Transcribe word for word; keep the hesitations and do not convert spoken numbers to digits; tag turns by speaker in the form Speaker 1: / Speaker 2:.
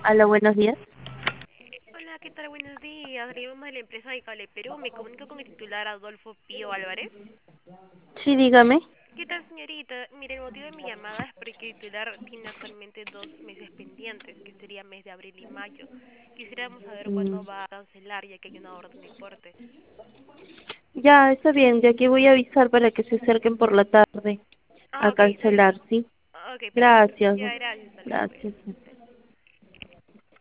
Speaker 1: Hola, buenos días.
Speaker 2: Hola, ¿qué tal? Buenos días. Le llamo de la empresa de Cable Perú. Me comunico con el titular Adolfo Pío Álvarez.
Speaker 1: Sí, dígame.
Speaker 2: ¿Qué tal, señorita? Mire, el motivo de mi llamada es porque el titular tiene actualmente dos meses pendientes, que sería mes de abril y mayo. Quisiéramos saber
Speaker 1: Mm,
Speaker 2: cuándo va a cancelar, ya que hay una orden de corte.
Speaker 1: ya, está bien. De aquí voy a avisar para que se acerquen por la tarde
Speaker 2: Ah,
Speaker 1: a
Speaker 2: ok, está bien.
Speaker 1: cancelar, ¿sí?
Speaker 2: Ah, ok, perfecto.
Speaker 1: Gracias.
Speaker 2: Ya, gracias. Hasta luego, pues.
Speaker 1: Gracias.